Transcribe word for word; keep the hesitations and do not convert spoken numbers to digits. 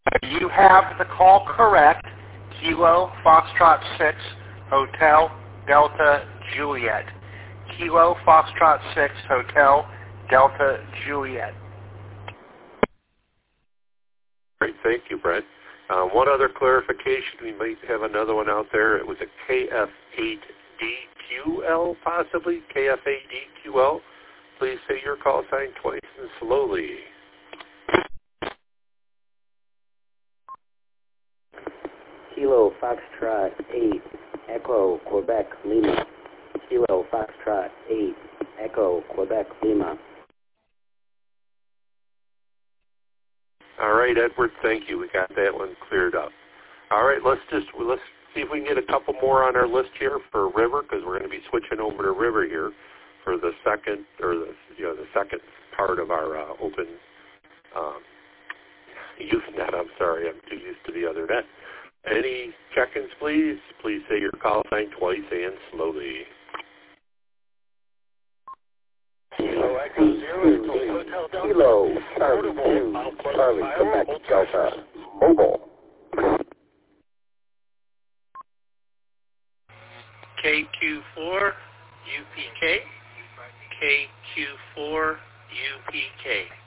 You have the call correct. Kilo Foxtrot six, Hotel Delta Juliet. Kilo Foxtrot six, Hotel Delta Juliet. Great, thank you, Brent. Uh, one other clarification, we might have another one out there. It was a K F eight D Q L, possibly, K F eight D Q L. Please say your call sign twice and slowly. Kilo Foxtrot eight, Echo Quebec Lima. Kilo Foxtrot eight, Echo Quebec Lima. All right, Edward, thank you. We got that one cleared up. All right, let's just let's see if we can get a couple more on our list here for River, because we're going to be switching over to River here for the second or the you know the second part of our uh, open um, Usenet. I'm sorry, I'm too used to the other net. Any check-ins, please? Please say your call sign twice and slowly. Kilo Echo Zero, Hotel Delta. Kilo Charlie Two, Charlie Quebec Delta. Mobile. K Q four U P K, K Q four U P K.